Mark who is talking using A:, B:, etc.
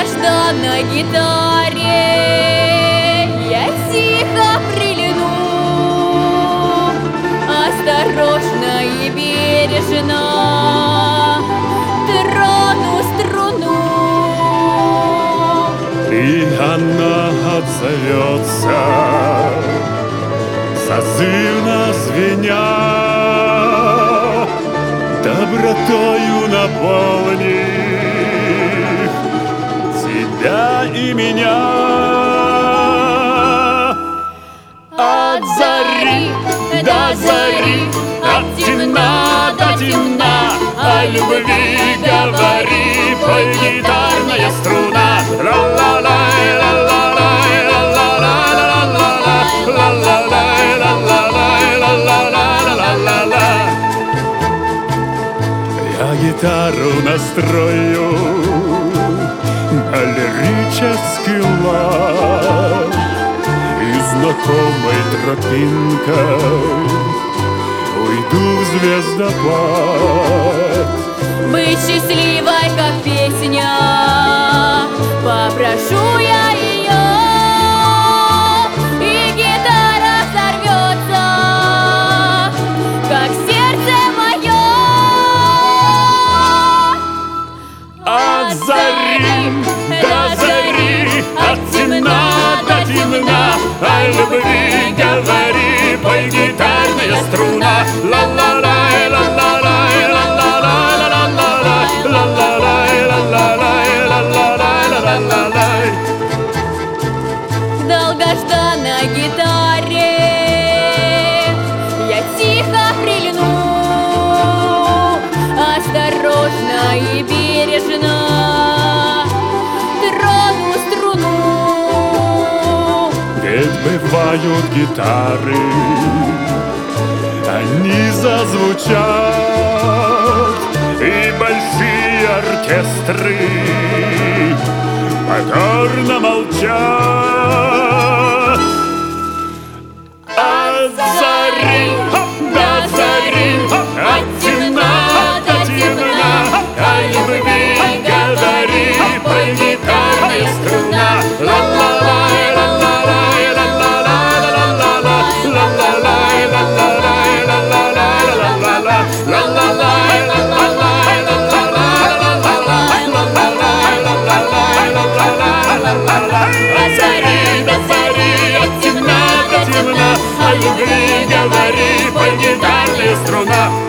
A: долгожданной гитаре я тихо прильну, осторожно и бережно трону струну.
B: И она отзовется, созывно звеня, добротою наполнив тебя и меня. От зари до зари, от темна до темна, о любви говори, пой гитарная струна. Ла-ла-лай, ла-ла-лай, ла-ла-лай, ла-ла-лай, ла-ла-лай, ла-ла-лай. Я гитару настрою на лирический лад, и знакомой тропинкой уйду в звездопад.
A: Быть счастливой, как песня, попрошу я ее, и гитара сорвется, как сердце мое.
B: От зари до зари, от темна до темна, о любви говори, пой гитарная струна. Ла-ла-лай, ла-ла-лай, ла-ла-лай, ла-ла-лай, ла-ла-лай, ла-ла-лай, ла-ла-лай, ла-ла-лай.
A: В долгожданной гитаре я тихо прильну, осторожно и бережно трону струну.
B: Ведь бывают гитары, они зазвучат, и большие оркестры покорно молчат. От зари до зари, от темна до темна, о любви говори, пой гитарная струна. Ла-ла-лай, ла-ла-лай, ла-ла-лай, ла-ла-лай, ла-ла-лай, ла-ла-лай, ла-ла-лай, ла-ла-лай, ла-ла-лай, ла-ла-лай, ла-ла-лай, ла-ла-лай, ла-ла-лай, ла-ла-лай, ла-ла-лай. От зари до зари, от темна до темна, о любви говори, пой гитарная струна.